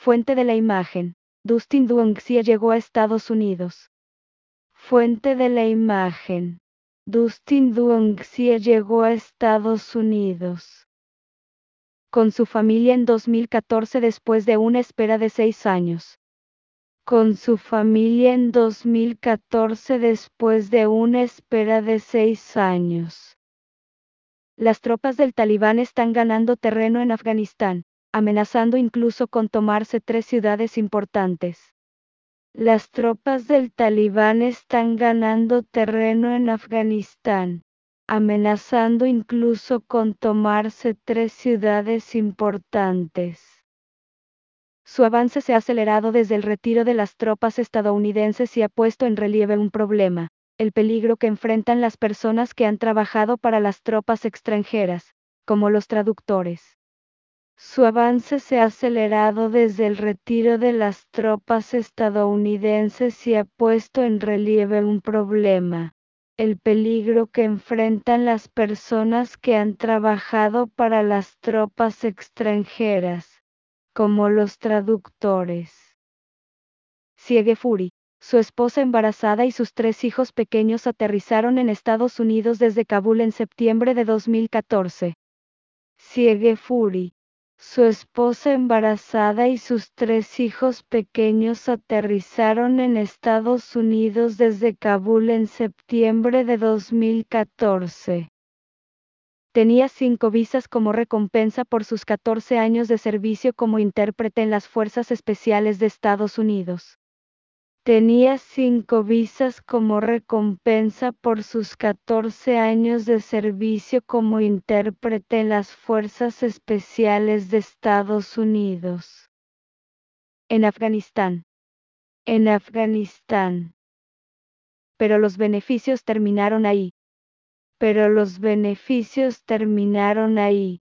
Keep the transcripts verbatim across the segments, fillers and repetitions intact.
Fuente de la imagen. Dustin Duongxie llegó a Estados Unidos. Fuente de la imagen. Dustin Duongxie llegó a Estados Unidos con su familia en dos mil catorce después de una espera de seis años. Con su familia en dos mil catorce después de una espera de seis años. Las tropas del Talibán están ganando terreno en Afganistán, amenazando incluso con tomarse tres ciudades importantes. Las tropas del Talibán están ganando terreno en Afganistán, amenazando incluso con tomarse tres ciudades importantes. Su avance se ha acelerado desde el retiro de las tropas estadounidenses y ha puesto en relieve un problema, el peligro que enfrentan las personas que han trabajado para las tropas extranjeras, como los traductores. Su avance se ha acelerado desde el retiro de las tropas estadounidenses y ha puesto en relieve un problema, el peligro que enfrentan las personas que han trabajado para las tropas extranjeras, como los traductores. Siege Fury, su esposa embarazada y sus tres hijos pequeños aterrizaron en Estados Unidos desde Kabul en septiembre de dos mil catorce. Siege Fury. Su esposa embarazada y sus tres hijos pequeños aterrizaron en Estados Unidos desde Kabul en septiembre de dos mil catorce. Tenía cinco visas como recompensa por sus catorce años de servicio como intérprete en las Fuerzas Especiales de Estados Unidos. Tenía cinco visas como recompensa por sus catorce años de servicio como intérprete en las Fuerzas Especiales de Estados Unidos. En Afganistán. En Afganistán. Pero los beneficios terminaron ahí. Pero los beneficios terminaron ahí.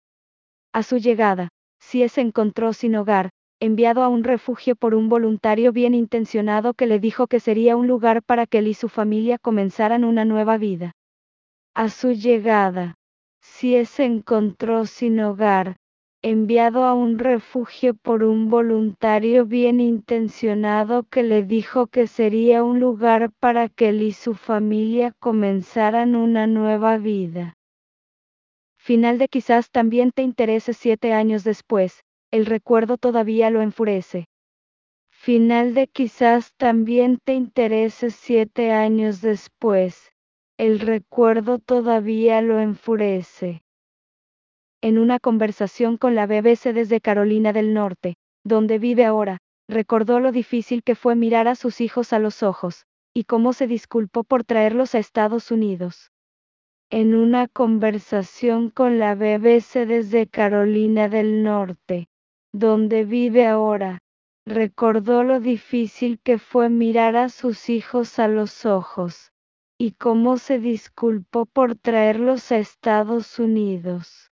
A su llegada, Sie se encontró sin hogar, enviado a un refugio por un voluntario bien intencionado que le dijo que sería un lugar para que él y su familia comenzaran una nueva vida. A su llegada, Sie se encontró sin hogar, enviado a un refugio por un voluntario bien intencionado que le dijo que sería un lugar para que él y su familia comenzaran una nueva vida. Final de Quizás también te interese siete años después, el recuerdo todavía lo enfurece. Final de Quizás también te interese siete años después, el recuerdo todavía lo enfurece. En una conversación con la B B C desde Carolina del Norte, donde vive ahora, recordó lo difícil que fue mirar a sus hijos a los ojos, y cómo se disculpó por traerlos a Estados Unidos. En una conversación con la B B C desde Carolina del Norte, donde vive ahora, recordó lo difícil que fue mirar a sus hijos a los ojos, y cómo se disculpó por traerlos a Estados Unidos.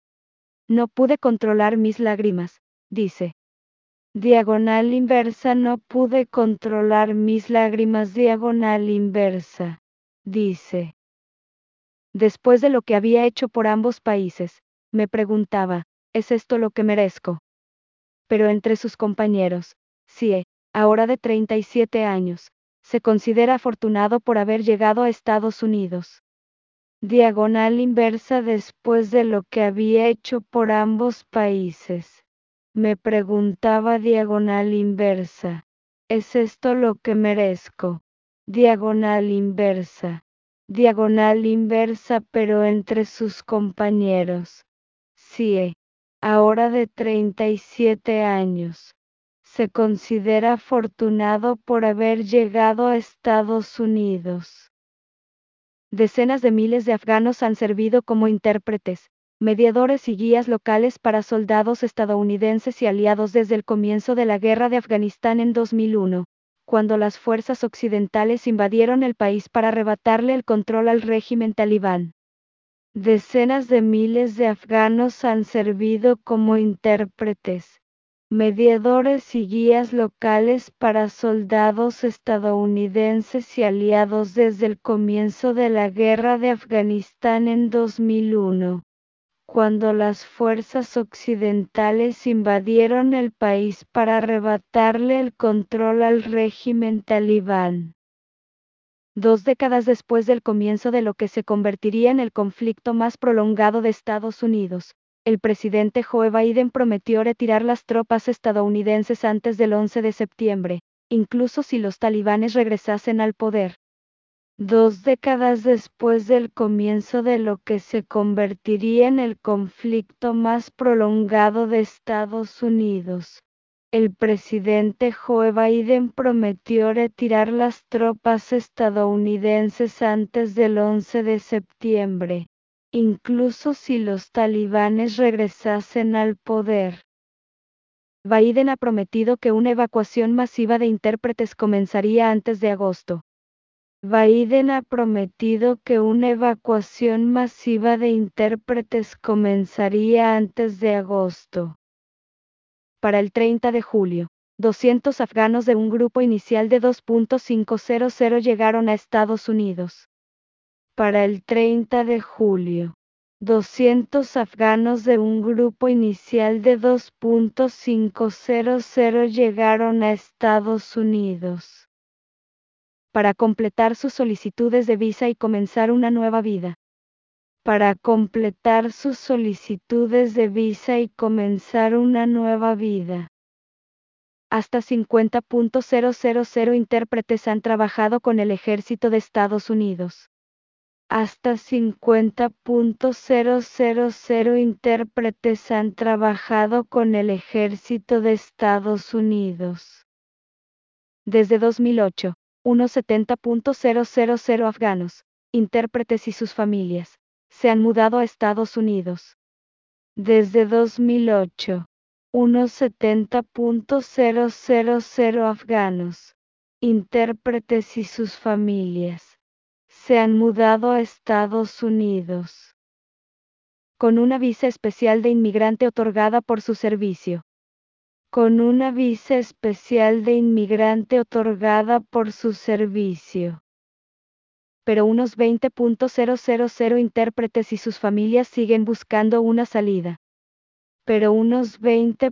No pude controlar mis lágrimas, dice. Diagonal inversa No pude controlar mis lágrimas diagonal inversa, dice. Después de lo que había hecho por ambos países, me preguntaba, ¿es esto lo que merezco? Pero entre sus compañeros, Sie, ahora de treinta y siete años, se considera afortunado por haber llegado a Estados Unidos. Diagonal inversa Después de lo que había hecho por ambos países, me preguntaba diagonal inversa, ¿es esto lo que merezco? Diagonal inversa. Diagonal inversa Pero entre sus compañeros, Sie, ahora de treinta y siete años, se considera afortunado por haber llegado a Estados Unidos. Decenas de miles de afganos han servido como intérpretes, mediadores y guías locales para soldados estadounidenses y aliados desde el comienzo de la guerra de Afganistán en dos mil uno. Cuando las fuerzas occidentales invadieron el país para arrebatarle el control al régimen talibán. Decenas de miles de afganos han servido como intérpretes, mediadores y guías locales para soldados estadounidenses y aliados desde el comienzo de la guerra de Afganistán en dos mil uno. cuando las fuerzas occidentales invadieron el país para arrebatarle el control al régimen talibán. Dos décadas después del comienzo de lo que se convertiría en el conflicto más prolongado de Estados Unidos, el presidente Joe Biden prometió retirar las tropas estadounidenses antes del once de septiembre, incluso si los talibanes regresasen al poder. Dos décadas después del comienzo de lo que se convertiría en el conflicto más prolongado de Estados Unidos, el presidente Joe Biden prometió retirar las tropas estadounidenses antes del once de septiembre, incluso si los talibanes regresasen al poder. Biden ha prometido que una evacuación masiva de intérpretes comenzaría antes de agosto. Biden ha prometido que una evacuación masiva de intérpretes comenzaría antes de agosto. Para el treinta de julio, doscientos afganos de un grupo inicial de dos punto quinientos llegaron a Estados Unidos. Para el treinta de julio, doscientos afganos de un grupo inicial de dos punto quinientos llegaron a Estados Unidos para completar sus solicitudes de visa y comenzar una nueva vida. Para completar sus solicitudes de visa y comenzar una nueva vida. Hasta cincuenta mil intérpretes han trabajado con el ejército de Estados Unidos. Hasta cincuenta mil intérpretes han trabajado con el ejército de Estados Unidos. Desde dos mil ocho. Unos setenta mil afganos, intérpretes y sus familias, se han mudado a Estados Unidos. Desde dos mil ocho, unos setenta mil afganos, intérpretes y sus familias, se han mudado a Estados Unidos. Con una visa especial de inmigrante otorgada por su servicio. Con una visa especial de inmigrante otorgada por su servicio. Pero unos veinte mil intérpretes y sus familias siguen buscando una salida. Pero unos veinte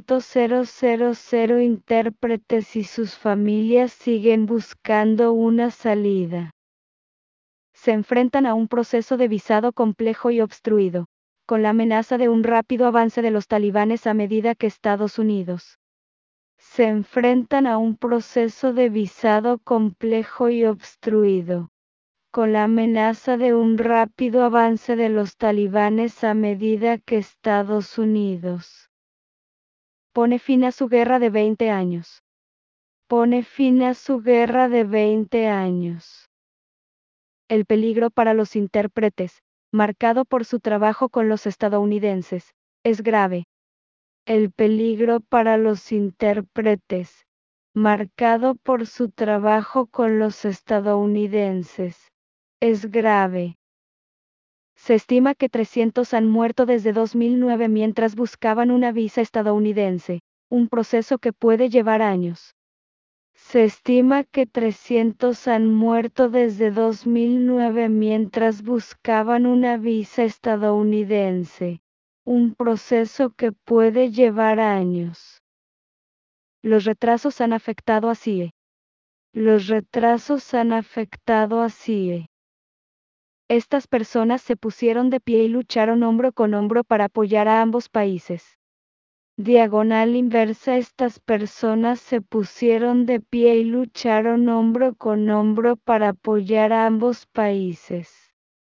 mil intérpretes y sus familias siguen buscando una salida. Se enfrentan a un proceso de visado complejo y obstruido, con la amenaza de un rápido avance de los talibanes a medida que Estados Unidos se enfrentan a un proceso de visado complejo y obstruido, con la amenaza de un rápido avance de los talibanes a medida que Estados Unidos pone fin a su guerra de veinte años. Pone fin a su guerra de veinte años. El peligro para los intérpretes, marcado por su trabajo con los estadounidenses, es grave. El peligro para los intérpretes, marcado por su trabajo con los estadounidenses, es grave. Se estima que trescientos han muerto desde dos mil nueve mientras buscaban una visa estadounidense, un proceso que puede llevar años. Se estima que trescientos han muerto desde dos mil nueve mientras buscaban una visa estadounidense, un proceso que puede llevar años. Los retrasos han afectado a C I E. Los retrasos han afectado a C I E. Estas personas se pusieron de pie y lucharon hombro con hombro para apoyar a ambos países. Diagonal inversa. Estas personas se pusieron de pie y lucharon hombro con hombro para apoyar a ambos países.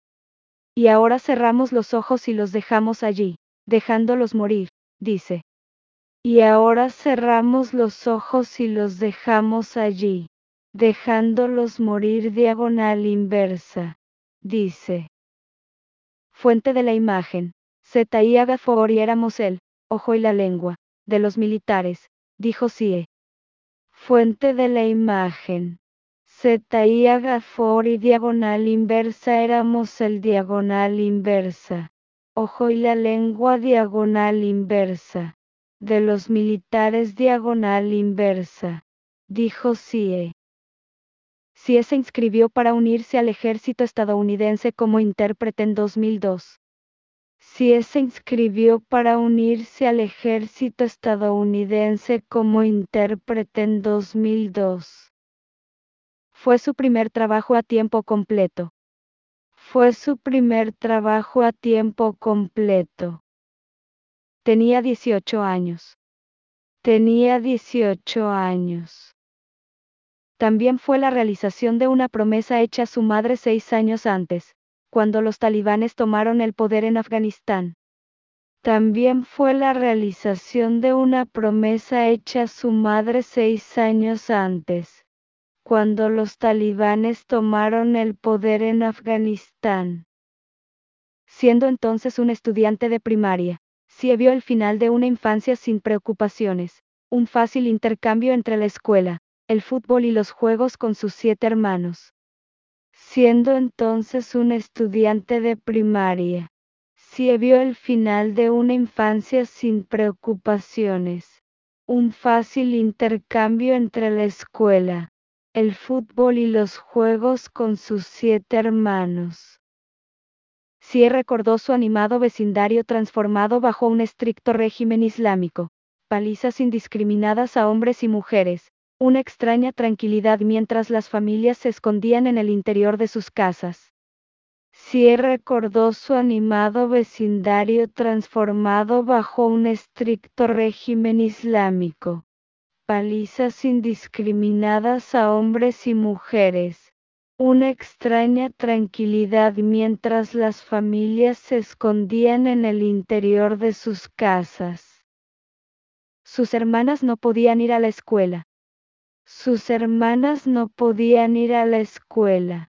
Y ahora cerramos los ojos y los dejamos allí, dejándolos morir, dice. Y ahora cerramos los ojos y los dejamos allí, dejándolos morir. Diagonal inversa, dice. Fuente de la imagen. Zetai Agafori éramos el ojo y la lengua de los militares, dijo C I E. Fuente de la imagen. Zetai Agafori diagonal inversa éramos el diagonal inversa. Ojo y la lengua diagonal inversa. De los militares diagonal inversa, dijo C I E. C I E se inscribió para unirse al ejército estadounidense como intérprete en dos mil dos. Sie se inscribió para unirse al ejército estadounidense como intérprete en dos mil dos. Fue su primer trabajo a tiempo completo. Fue su primer trabajo a tiempo completo. Tenía dieciocho años. Tenía dieciocho años. También fue la realización de una promesa hecha a su madre seis años antes, cuando los talibanes tomaron el poder en Afganistán. También fue la realización de una promesa hecha a su madre seis años antes, cuando los talibanes tomaron el poder en Afganistán. Siendo entonces un estudiante de primaria, Sie vio el final de una infancia sin preocupaciones, un fácil intercambio entre la escuela, el fútbol y los juegos con sus siete hermanos. Siendo entonces un estudiante de primaria, Sie vio el final de una infancia sin preocupaciones, un fácil intercambio entre la escuela, el fútbol y los juegos con sus siete hermanos. Sie recordó su animado vecindario transformado bajo un estricto régimen islámico, palizas indiscriminadas a hombres y mujeres, una extraña tranquilidad mientras las familias se escondían en el interior de sus casas. Sie recordó su animado vecindario transformado bajo un estricto régimen islámico, palizas indiscriminadas a hombres y mujeres, una extraña tranquilidad mientras las familias se escondían en el interior de sus casas. Sus hermanas no podían ir a la escuela. Sus hermanas no podían ir a la escuela.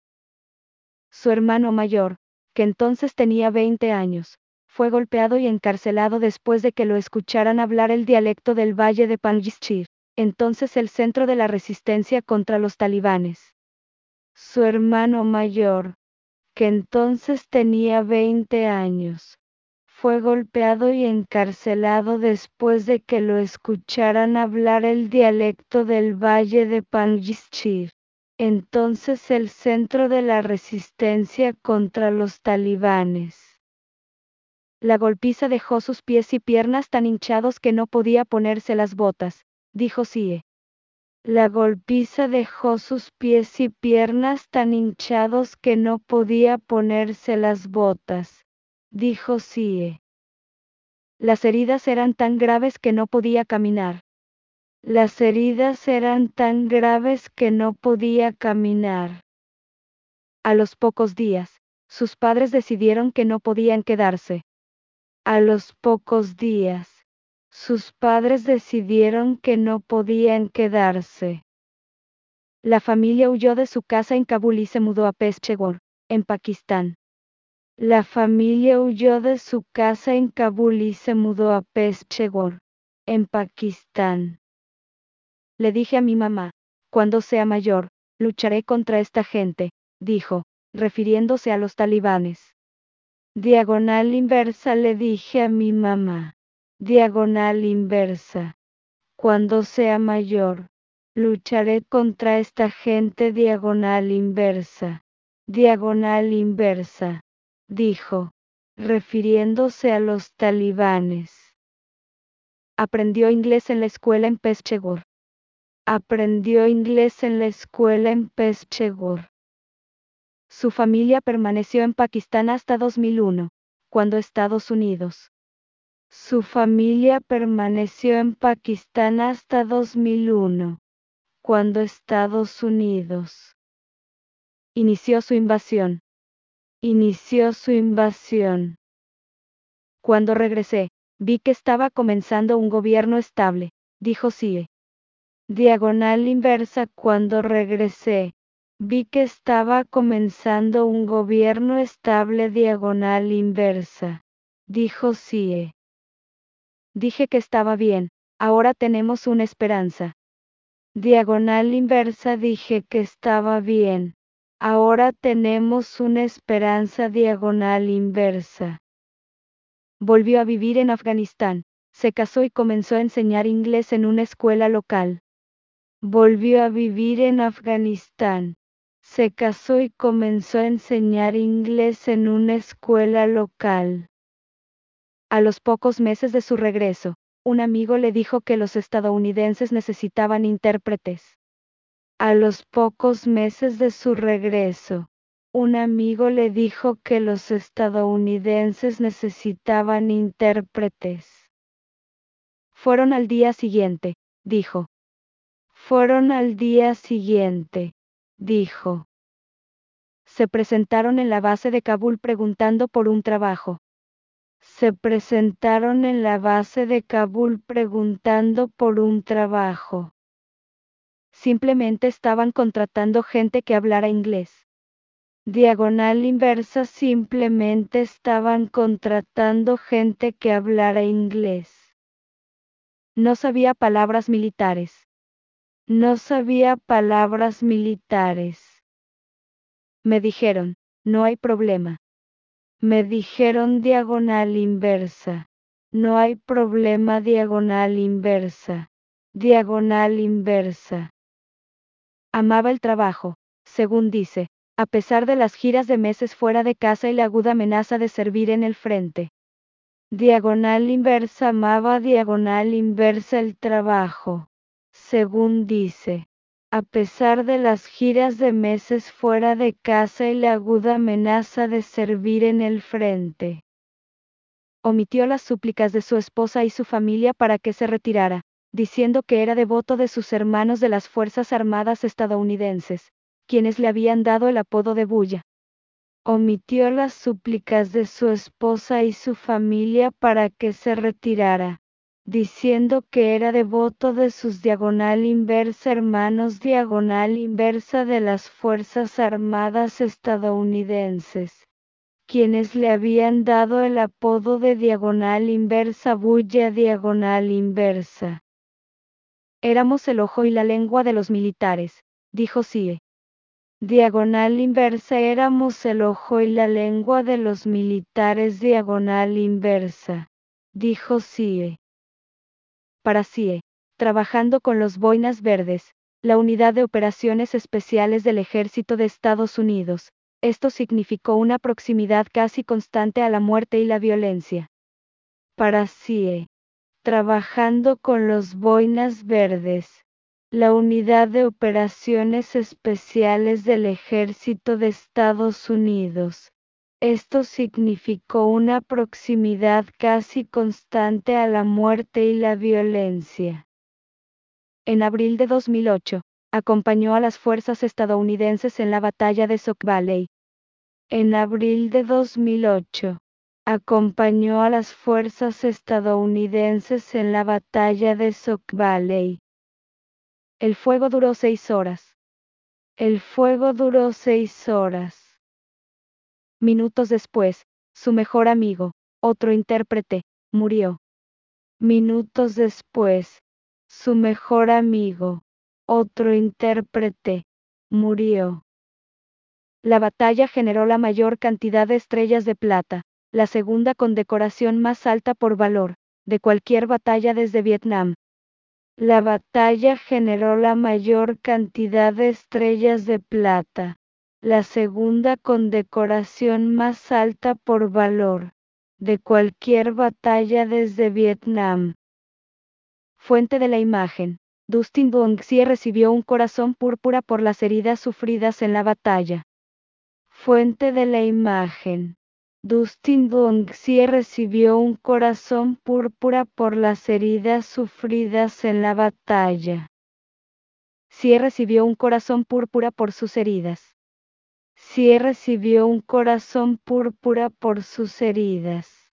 Su hermano mayor, que entonces tenía veinte años, fue golpeado y encarcelado después de que lo escucharan hablar el dialecto del valle de Panjshir, entonces el centro de la resistencia contra los talibanes. Su hermano mayor, que entonces tenía veinte años, fue golpeado y encarcelado después de que lo escucharan hablar el dialecto del valle de Panjshir, entonces el centro de la resistencia contra los talibanes. La golpiza dejó sus pies y piernas tan hinchados que no podía ponerse las botas, dijo Sie. La golpiza dejó sus pies y piernas tan hinchados que no podía ponerse las botas, dijo Sie. Las heridas eran tan graves que no podía caminar. Las heridas eran tan graves que no podía caminar. A los pocos días, sus padres decidieron que no podían quedarse. A los pocos días, sus padres decidieron que no podían quedarse. La familia huyó de su casa en Kabul y se mudó a Peshawar, en Pakistán. La familia huyó de su casa en Kabul y se mudó a Peshawar, en Pakistán. Le dije a mi mamá, cuando sea mayor, lucharé contra esta gente, dijo, refiriéndose a los talibanes. Diagonal inversa le dije a mi mamá. Diagonal inversa. Cuando sea mayor, lucharé contra esta gente diagonal inversa. Diagonal inversa, dijo, refiriéndose a los talibanes. Aprendió inglés en la escuela en Peshawar. Aprendió inglés en la escuela en Peshawar. Su familia permaneció en Pakistán hasta dos mil uno, cuando Estados Unidos. Su familia permaneció en Pakistán hasta dos mil uno, cuando Estados Unidos inició su invasión. Inició su invasión. Cuando regresé, vi que estaba comenzando un gobierno estable, dijo Sie. Diagonal inversa. Cuando regresé, vi que estaba comenzando un gobierno estable. Diagonal inversa, dijo Sie. Dije que estaba bien, ahora tenemos una esperanza. Diagonal inversa. Dije que estaba bien, ahora tenemos una esperanza. Diagonal inversa. Volvió a vivir en Afganistán, se casó y comenzó a enseñar inglés en una escuela local. Volvió a vivir en Afganistán, se casó y comenzó a enseñar inglés en una escuela local. A los pocos meses de su regreso, un amigo le dijo que los estadounidenses necesitaban intérpretes. A los pocos meses de su regreso, un amigo le dijo que los estadounidenses necesitaban intérpretes. Fueron al día siguiente, dijo. Fueron al día siguiente, dijo. Se presentaron en la base de Kabul preguntando por un trabajo. Se presentaron en la base de Kabul preguntando por un trabajo. Simplemente estaban contratando gente que hablara inglés. Diagonal inversa, simplemente estaban contratando gente que hablara inglés. No sabía palabras militares. No sabía palabras militares. Me dijeron, no hay problema. Me dijeron diagonal inversa. No hay problema diagonal inversa. Diagonal inversa. Amaba el trabajo, según dice, a pesar de las giras de meses fuera de casa y la aguda amenaza de servir en el frente. Diagonal inversa amaba diagonal inversa el trabajo, según dice, a pesar de las giras de meses fuera de casa y la aguda amenaza de servir en el frente. Omitió las súplicas de su esposa y su familia para que se retirara, diciendo que era devoto de sus hermanos de las Fuerzas Armadas estadounidenses, quienes le habían dado el apodo de Bulla. Omitió las súplicas de su esposa y su familia para que se retirara, diciendo que era devoto de sus diagonal inversa hermanos diagonal inversa de las Fuerzas Armadas estadounidenses, quienes le habían dado el apodo de diagonal inversa Bulla diagonal inversa. Éramos el ojo y la lengua de los militares, dijo Sie. Diagonal inversa éramos el ojo y la lengua de los militares diagonal inversa, dijo Sie. Para Sie, trabajando con los Boinas Verdes, la unidad de operaciones especiales del Ejército de Estados Unidos, esto significó una proximidad casi constante a la muerte y la violencia. Para Sie, trabajando con los Boinas Verdes, la unidad de operaciones especiales del Ejército de Estados Unidos. Esto significó una proximidad casi constante a la muerte y la violencia. En abril de dos mil ocho, acompañó a las fuerzas estadounidenses en la batalla de Sauk Valley. En abril de dos mil ocho, acompañó a las fuerzas estadounidenses en la batalla de Sauk Valley. El fuego duró seis horas. El fuego duró seis horas. Minutos después, su mejor amigo, otro intérprete, murió. Minutos después, su mejor amigo, otro intérprete, murió. La batalla generó la mayor cantidad de estrellas de plata, la segunda condecoración más alta por valor, de cualquier batalla desde Vietnam. La batalla generó la mayor cantidad de estrellas de plata, la segunda condecoración más alta por valor, de cualquier batalla desde Vietnam. Fuente de la imagen. Dustin Duongxie recibió un corazón púrpura por las heridas sufridas en la batalla. Fuente de la imagen. Dustin Duongxie recibió un corazón púrpura por las heridas sufridas en la batalla. Sie recibió un corazón púrpura por sus heridas. Sie recibió un corazón púrpura por sus heridas.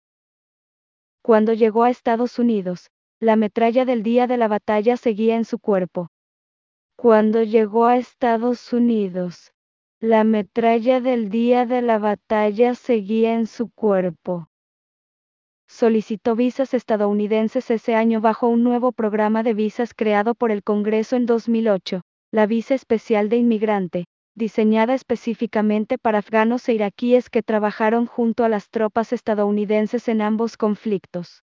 Cuando llegó a Estados Unidos, la metralla del día de la batalla seguía en su cuerpo. Cuando llegó a Estados Unidos, la metralla del día de la batalla seguía en su cuerpo. Solicitó visas estadounidenses ese año bajo un nuevo programa de visas creado por el Congreso en dos mil ocho, la Visa Especial de Inmigrante, diseñada específicamente para afganos e iraquíes que trabajaron junto a las tropas estadounidenses en ambos conflictos.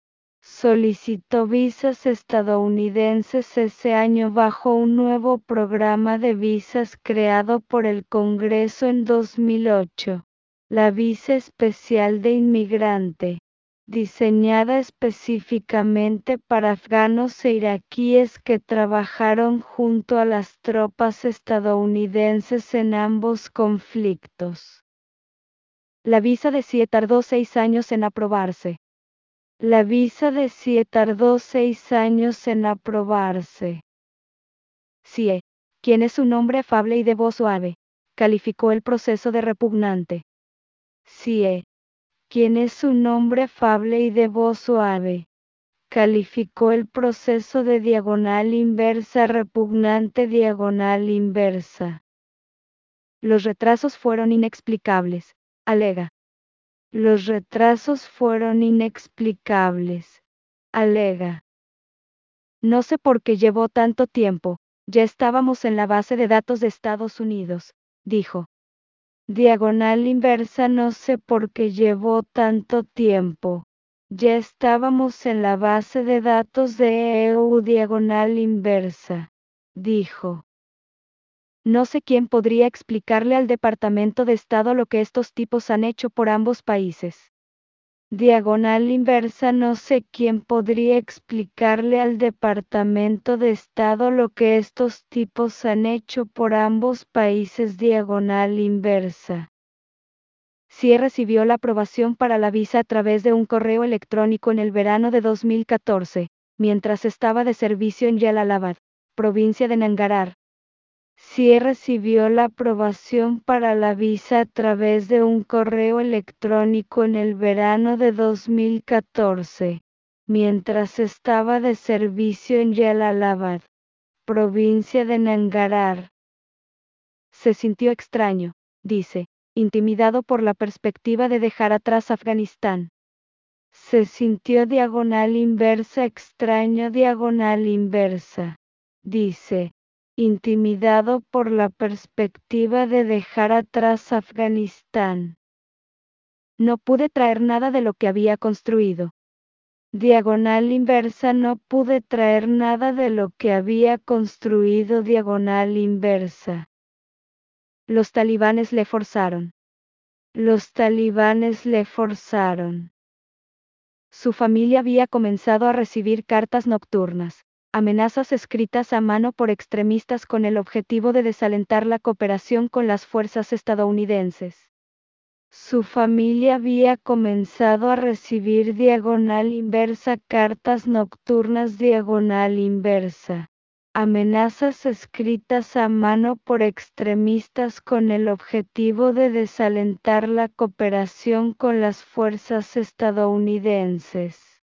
Solicitó visas estadounidenses ese año bajo un nuevo programa de visas creado por el Congreso en dos mil ocho, la Visa Especial de Inmigrante, diseñada específicamente para afganos e iraquíes que trabajaron junto a las tropas estadounidenses en ambos conflictos. La visa de C I E tardó seis años en aprobarse. La visa de C I E tardó seis años en aprobarse. C I E, quien es un hombre afable y de voz suave, calificó el proceso de repugnante. C I E, quien es un hombre afable y de voz suave, calificó el proceso de diagonal inversa repugnante diagonal inversa. Los retrasos fueron inexplicables, alega. Los retrasos fueron inexplicables, alega. No sé por qué llevó tanto tiempo, ya estábamos en la base de datos de Estados Unidos, dijo. Diagonal inversa no sé por qué llevó tanto tiempo. Ya estábamos en la base de datos de E U diagonal inversa, dijo. No sé quién podría explicarle al Departamento de Estado lo que estos tipos han hecho por ambos países. Diagonal inversa no sé quién podría explicarle al Departamento de Estado lo que estos tipos han hecho por ambos países diagonal inversa. C I E recibió la aprobación para la visa a través de un correo electrónico en el verano de dos mil catorce, mientras estaba de servicio en Jalalabad, provincia de Nangarhar. C I E recibió la aprobación para la visa a través de un correo electrónico en el verano de dos mil catorce, mientras estaba de servicio en Jalalabad, provincia de Nangarhar. Se sintió extraño, dice, intimidado por la perspectiva de dejar atrás Afganistán. Se sintió diagonal inversa extraño diagonal inversa, dice, intimidado por la perspectiva de dejar atrás Afganistán. No pude traer nada de lo que había construido. Diagonal inversa no pude traer nada de lo que había construido diagonal inversa. Los talibanes le forzaron. Los talibanes le forzaron. Su familia había comenzado a recibir cartas nocturnas, amenazas escritas a mano por extremistas con el objetivo de desalentar la cooperación con las fuerzas estadounidenses. Su familia había comenzado a recibir diagonal inversa cartas nocturnas diagonal inversa. Amenazas escritas a mano por extremistas con el objetivo de desalentar la cooperación con las fuerzas estadounidenses.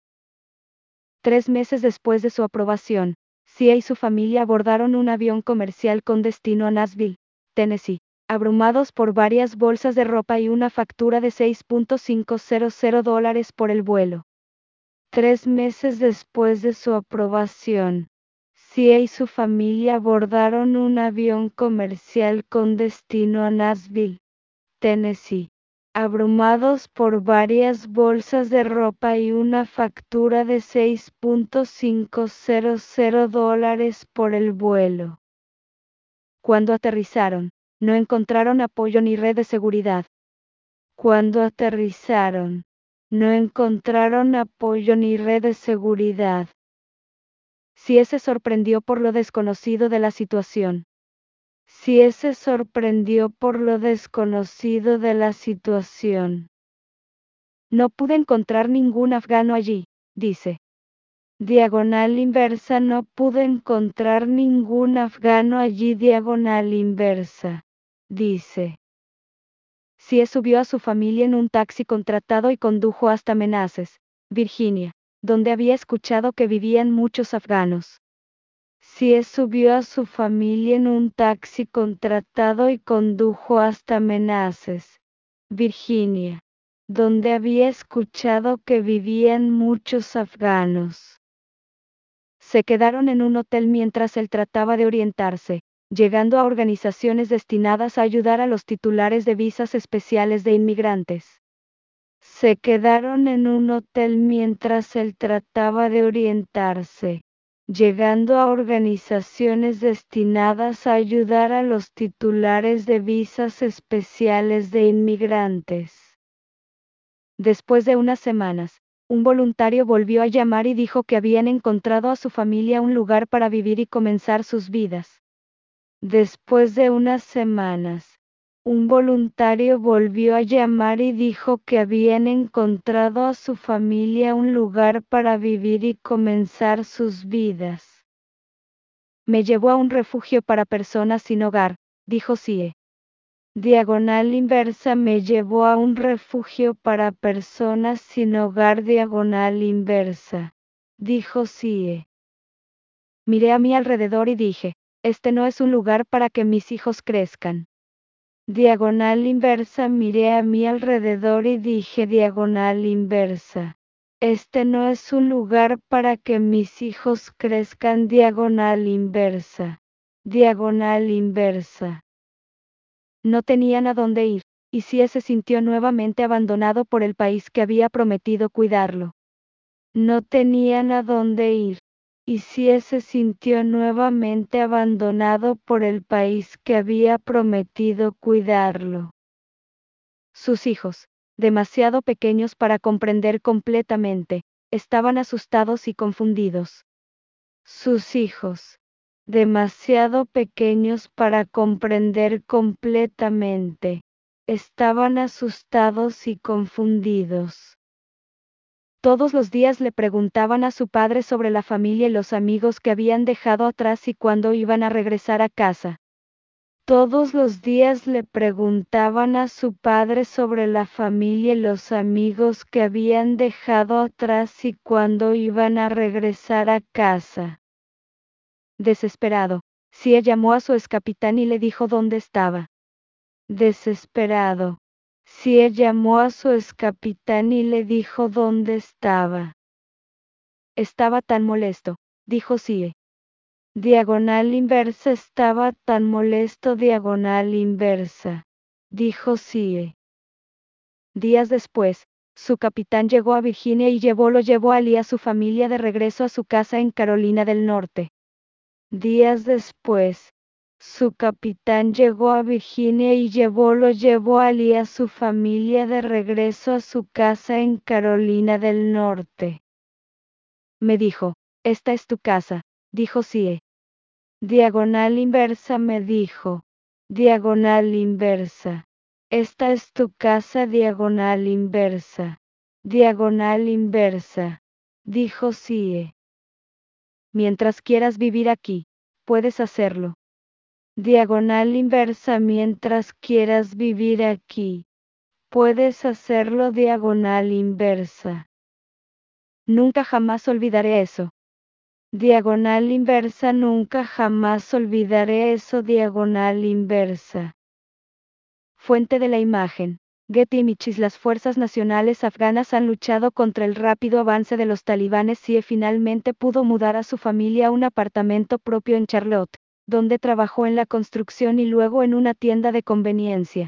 Tres meses después de su aprobación, C I A y su familia abordaron un avión comercial con destino a Nashville, Tennessee, abrumados por varias bolsas de ropa y una factura de seis punto quinientos dólares por el vuelo. Tres meses después de su aprobación, C I A y su familia abordaron un avión comercial con destino a Nashville, Tennessee, abrumados por varias bolsas de ropa y una factura de seis punto quinientos dólares por el vuelo. Cuando aterrizaron, no encontraron apoyo ni red de seguridad. Cuando aterrizaron, no encontraron apoyo ni red de seguridad. C I A se sorprendió por lo desconocido de la situación. C I A se sorprendió por lo desconocido de la situación. No pude encontrar ningún afgano allí, dice. Diagonal inversa no pude encontrar ningún afgano allí diagonal inversa, dice. C I A subió a su familia en un taxi contratado y condujo hasta Manassas, Virginia, donde había escuchado que vivían muchos afganos. C I A subió a su familia en un taxi contratado y condujo hasta Manassas, Virginia, donde había escuchado que vivían muchos afganos. Se quedaron en un hotel mientras él trataba de orientarse, llegando a organizaciones destinadas a ayudar a los titulares de visas especiales de inmigrantes. Se quedaron en un hotel mientras él trataba de orientarse, llegando a organizaciones destinadas a ayudar a los titulares de visas especiales de inmigrantes. Después de unas semanas, Un voluntario volvió a llamar y dijo que habían encontrado a su familia un lugar para vivir y comenzar sus vidas. Después de unas semanas, un voluntario volvió a llamar y dijo que habían encontrado a su familia un lugar para vivir y comenzar sus vidas. Me llevó a un refugio para personas sin hogar, dijo Sie. Diagonal inversa me llevó a un refugio para personas sin hogar diagonal inversa, dijo Sie. Miré a mi alrededor y dije, este no es un lugar para que mis hijos crezcan. Diagonal inversa miré a mi alrededor y dije diagonal inversa. Este no es un lugar para que mis hijos crezcan diagonal inversa. Diagonal inversa. No tenían a dónde ir, y Sie se sintió nuevamente abandonado por el país que había prometido cuidarlo. No tenían a dónde ir, y Sie se sintió nuevamente abandonado por el país que había prometido cuidarlo. Sus hijos, demasiado pequeños para comprender completamente, estaban asustados y confundidos. Sus hijos, demasiado pequeños para comprender completamente, estaban asustados y confundidos. Todos los días le preguntaban a su padre sobre la familia y los amigos que habían dejado atrás y cuándo iban a regresar a casa. Todos los días le preguntaban a su padre sobre la familia y los amigos que habían dejado atrás y cuándo iban a regresar a casa. Desesperado, Sie llamó a su excapitán y le dijo dónde estaba. Desesperado, Sie llamó a su excapitán y le dijo dónde estaba. Estaba tan molesto, dijo Sie. Diagonal inversa estaba tan molesto diagonal inversa, dijo Sie. Días después, su capitán llegó a Virginia y llevó lo llevó a Lee y a su familia de regreso a su casa en Carolina del Norte. Días después, su capitán llegó a Virginia y llevó lo llevó a Lee y a su familia de regreso a su casa en Carolina del Norte. Me dijo, esta es tu casa, dijo Sie. Diagonal inversa me dijo. Diagonal inversa. Esta es tu casa diagonal inversa. Diagonal inversa. Dijo Sie. Mientras quieras vivir aquí, puedes hacerlo. Diagonal inversa mientras quieras vivir aquí, puedes hacerlo diagonal inversa. Nunca jamás olvidaré eso. Diagonal inversa nunca jamás olvidaré eso diagonal inversa. Fuente de la imagen. Getty Images. Las fuerzas nacionales afganas han luchado contra el rápido avance de los talibanes. Sie finalmente pudo mudar a su familia a un apartamento propio en Charlotte, donde trabajó en la construcción y luego en una tienda de conveniencia.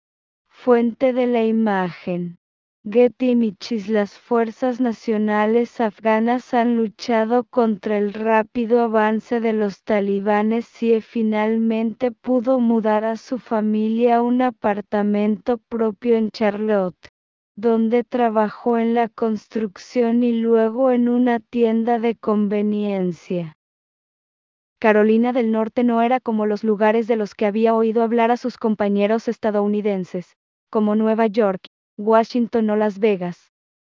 Fuente de la imagen. Getty Images. Las fuerzas nacionales afganas han luchado contra el rápido avance de los talibanes. Sie finalmente pudo mudar a su familia a un apartamento propio en Charlotte, donde trabajó en la construcción y luego en una tienda de conveniencia. Carolina del Norte no era como los lugares de los que había oído hablar a sus compañeros estadounidenses, como Nueva York, Washington o Las Vegas.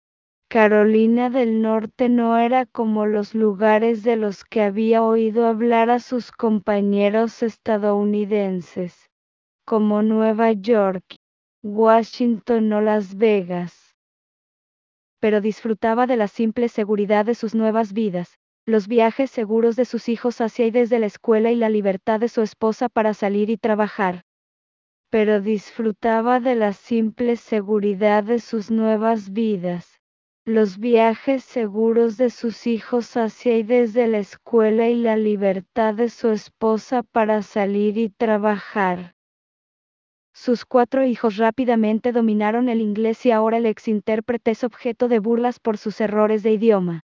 Carolina del Norte no era como los lugares de los que había oído hablar a sus compañeros estadounidenses, como Nueva York, Washington o Las Vegas. Pero disfrutaba de la simple seguridad de sus nuevas vidas, los viajes seguros de sus hijos hacia y desde la escuela y la libertad de su esposa para salir y trabajar. Pero disfrutaba de la simple seguridad de sus nuevas vidas, los viajes seguros de sus hijos hacia y desde la escuela y la libertad de su esposa para salir y trabajar. Sus cuatro hijos rápidamente dominaron el inglés y ahora el exintérprete es objeto de burlas por sus errores de idioma.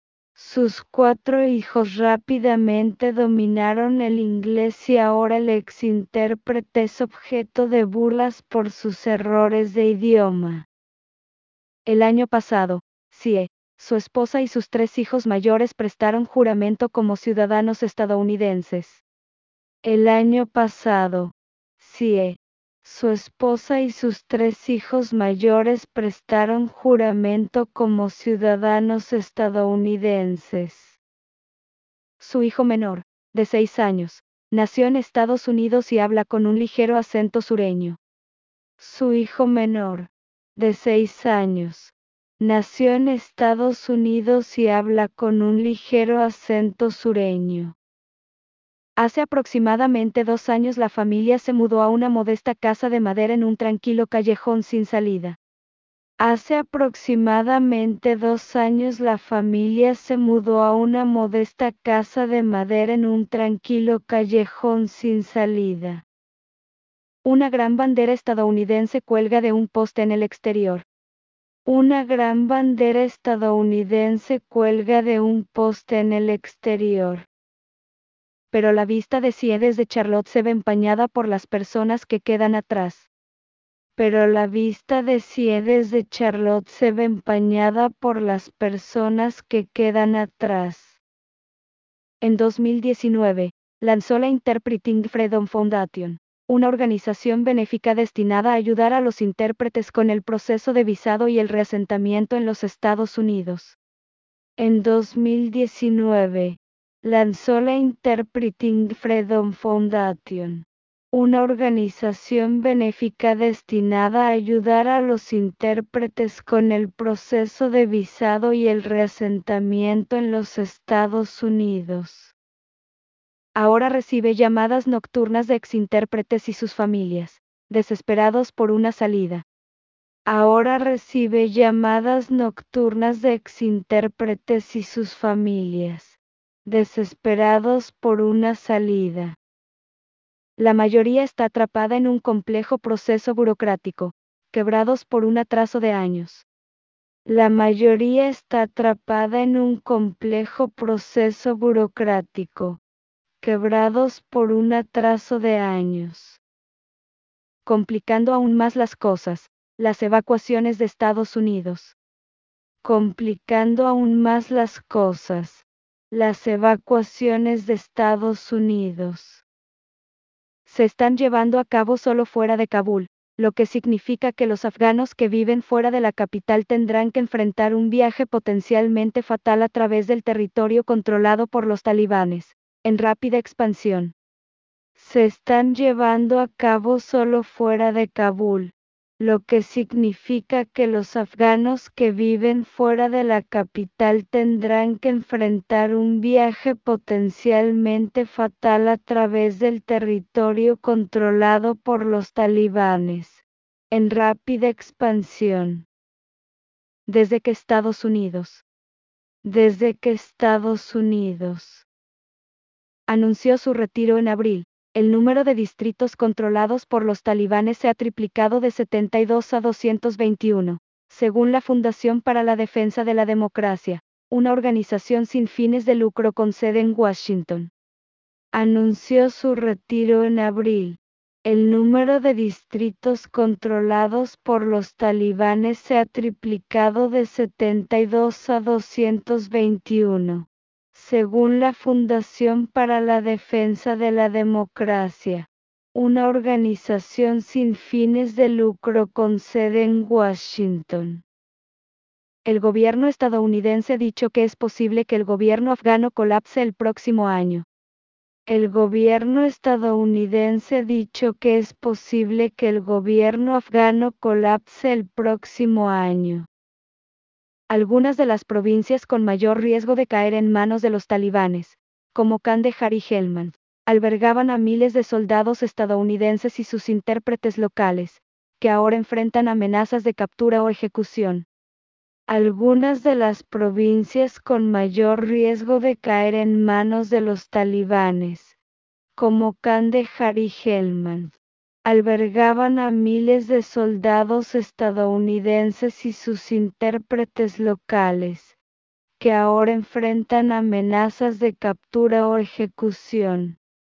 Sus cuatro hijos rápidamente dominaron el inglés y ahora el exintérprete es objeto de burlas por sus errores de idioma. El año pasado, C I E, su esposa y sus tres hijos mayores prestaron juramento como ciudadanos estadounidenses. El año pasado, C I E, su esposa y sus tres hijos mayores prestaron juramento como ciudadanos estadounidenses. Su hijo menor, de seis años, nació en Estados Unidos y habla con un ligero acento sureño. Su hijo menor, de seis años, nació en Estados Unidos y habla con un ligero acento sureño. Hace aproximadamente dos años la familia se mudó a una modesta casa de madera en un tranquilo callejón sin salida. Hace aproximadamente dos años la familia se mudó a una modesta casa de madera en un tranquilo callejón sin salida. Una gran bandera estadounidense cuelga de un poste en el exterior. Una gran bandera estadounidense cuelga de un poste en el exterior. Pero la vista de C I E desde Charlotte se ve empañada por las personas que quedan atrás. Pero la vista de C I E desde Charlotte se ve empañada por las personas que quedan atrás. En dos mil diecinueve, lanzó la Interpreting Freedom Foundation, una organización benéfica destinada a ayudar a los intérpretes con el proceso de visado y el reasentamiento en los Estados Unidos. En dos mil diecinueve, lanzó la Interpreting Freedom Foundation, una organización benéfica destinada a ayudar a los intérpretes con el proceso de visado y el reasentamiento en los Estados Unidos. Ahora recibe llamadas nocturnas de exintérpretes y sus familias, desesperados por una salida. Ahora recibe llamadas nocturnas de exintérpretes y sus familias, desesperados por una salida. La mayoría está atrapada en un complejo proceso burocrático, quebrados por un atraso de años. La mayoría está atrapada en un complejo proceso burocrático, quebrados por un atraso de años. Complicando aún más las cosas, las evacuaciones de Estados Unidos. Complicando aún más las cosas, las evacuaciones de Estados Unidos. Se están llevando a cabo solo fuera de Kabul, lo que significa que los afganos que viven fuera de la capital tendrán que enfrentar un viaje potencialmente fatal a través del territorio controlado por los talibanes, en rápida expansión. Se están llevando a cabo solo fuera de Kabul, lo que significa que los afganos que viven fuera de la capital tendrán que enfrentar un viaje potencialmente fatal a través del territorio controlado por los talibanes, en rápida expansión. Desde que Estados Unidos. Desde que Estados Unidos anunció su retiro en abril, el número de distritos controlados por los talibanes se ha triplicado de setenta y dos a doscientos veintiuno, según la Fundación para la Defensa de la Democracia, una organización sin fines de lucro con sede en Washington. Anunció su retiro en abril. El número de distritos controlados por los talibanes se ha triplicado de setenta y dos a doscientos veintiuno. Según la Fundación para la Defensa de la Democracia, una organización sin fines de lucro con sede en Washington. El gobierno estadounidense ha dicho que es posible que el gobierno afgano colapse el próximo año. El gobierno estadounidense ha dicho que es posible que el gobierno afgano colapse el próximo año. Algunas de las provincias con mayor riesgo de caer en manos de los talibanes, como Kandahar y Helmand, albergaban a miles de soldados estadounidenses y sus intérpretes locales, que ahora enfrentan amenazas de captura o ejecución. Algunas de las provincias con mayor riesgo de caer en manos de los talibanes, como Kandahar y Helmand, albergaban a miles de soldados estadounidenses y sus intérpretes locales, que ahora enfrentan amenazas de captura o ejecución.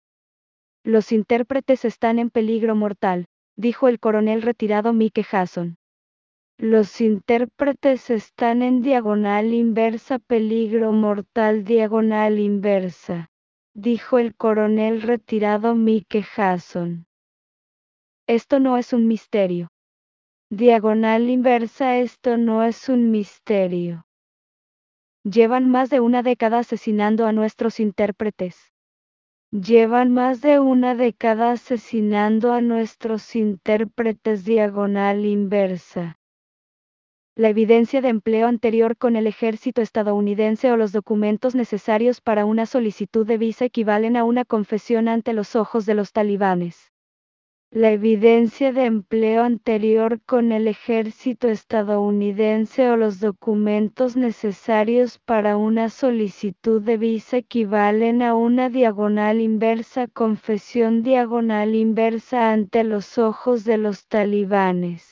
Los intérpretes están en peligro mortal, dijo el coronel retirado Mike Hasson. Los intérpretes están en diagonal inversa, peligro mortal diagonal inversa, dijo el coronel retirado Mike Hasson. Esto no es un misterio. Diagonal inversa, esto no es un misterio. Llevan más de una década asesinando a nuestros intérpretes. Llevan más de una década asesinando a nuestros intérpretes diagonal inversa. La evidencia de empleo anterior con el ejército estadounidense o los documentos necesarios para una solicitud de visa equivalen a una confesión ante los ojos de los talibanes. La evidencia de empleo anterior con el ejército estadounidense o los documentos necesarios para una solicitud de visa equivalen a una diagonal inversa confesión diagonal inversa ante los ojos de los talibanes.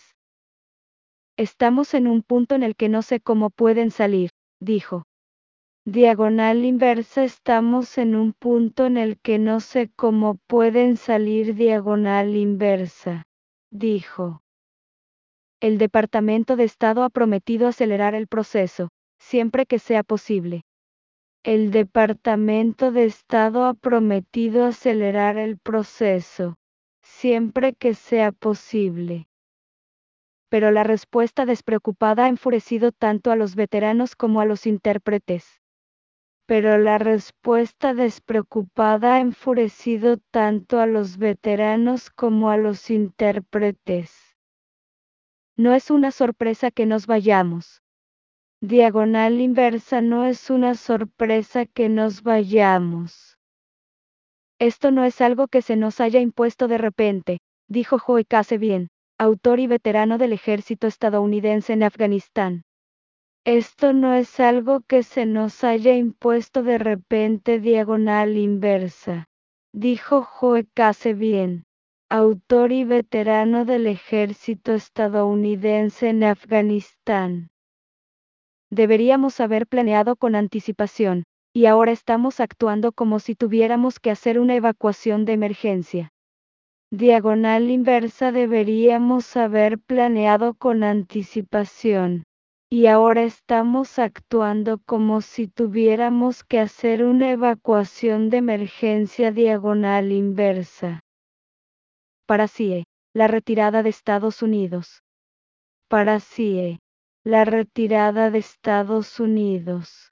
Estamos en un punto en el que no sé cómo pueden salir, dijo. Diagonal inversa, estamos en un punto en el que no sé cómo pueden salir diagonal inversa, dijo. El Departamento de Estado ha prometido acelerar el proceso, siempre que sea posible. El Departamento de Estado ha prometido acelerar el proceso, siempre que sea posible. Pero la respuesta despreocupada ha enfurecido tanto a los veteranos como a los intérpretes. Pero la respuesta despreocupada ha enfurecido tanto a los veteranos como a los intérpretes. No es una sorpresa que nos vayamos. Diagonal inversa, no es una sorpresa que nos vayamos. Esto no es algo que se nos haya impuesto de repente, dijo Joe Kassevian, autor y veterano del ejército estadounidense en Afganistán. Esto no es algo que se nos haya impuesto de repente diagonal inversa, dijo Joe Kassevian, autor y veterano del ejército estadounidense en Afganistán. Deberíamos haber planeado con anticipación, y ahora estamos actuando como si tuviéramos que hacer una evacuación de emergencia. Diagonal inversa, deberíamos haber planeado con anticipación. Y ahora estamos actuando como si tuviéramos que hacer una evacuación de emergencia diagonal inversa. Para C I E, la retirada de Estados Unidos. Para C I E, la retirada de Estados Unidos.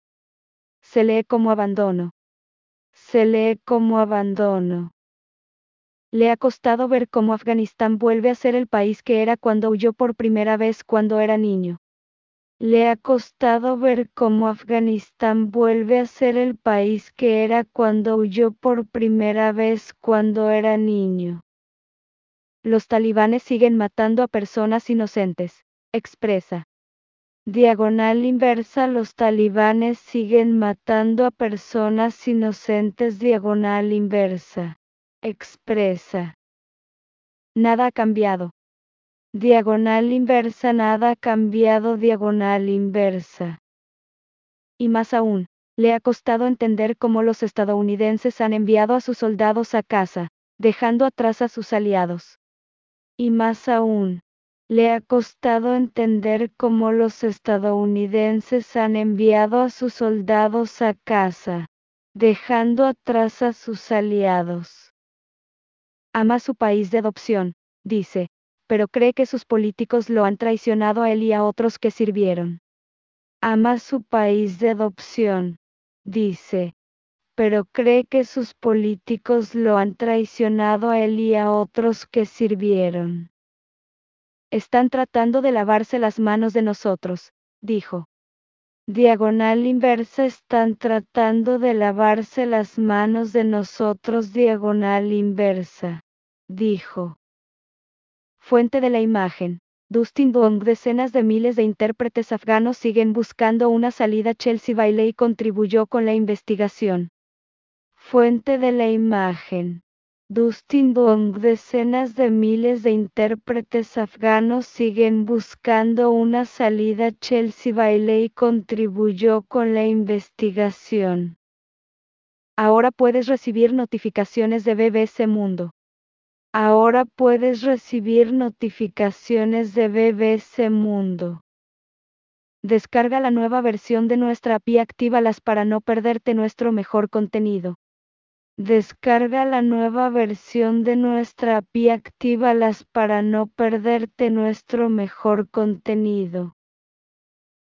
Se lee como abandono. Se lee como abandono. Le ha costado ver cómo Afganistán vuelve a ser el país que era cuando huyó por primera vez cuando era niño. Le ha costado ver cómo Afganistán vuelve a ser el país que era cuando huyó por primera vez cuando era niño. Los talibanes siguen matando a personas inocentes, expresa. Diagonal inversa, los talibanes siguen matando a personas inocentes diagonal inversa, expresa. Nada ha cambiado. Diagonal inversa, nada ha cambiado diagonal inversa. Y más aún, le ha costado entender cómo los estadounidenses han enviado a sus soldados a casa, dejando atrás a sus aliados. Y más aún, le ha costado entender cómo los estadounidenses han enviado a sus soldados a casa, dejando atrás a sus aliados. Ama su país de adopción, dice, pero cree que sus políticos lo han traicionado a él y a otros que sirvieron. Ama su país de adopción, dice, pero cree que sus políticos lo han traicionado a él y a otros que sirvieron. Están tratando de lavarse las manos de nosotros, dijo. Diagonal inversa, están tratando de lavarse las manos de nosotros diagonal inversa, dijo. Fuente de la imagen. Dustin Bong. Decenas de miles de intérpretes afganos siguen buscando una salida. Chelsea Bailey contribuyó con la investigación. Fuente de la imagen. Dustin Bong. Decenas de miles de intérpretes afganos siguen buscando una salida. Chelsea Bailey contribuyó con la investigación. Ahora puedes recibir notificaciones de B B C Mundo. Ahora puedes recibir notificaciones de B B C Mundo. Descarga la nueva versión de nuestra app y actívalas para no perderte nuestro mejor contenido. Descarga la nueva versión de nuestra app y actívalas para no perderte nuestro mejor contenido.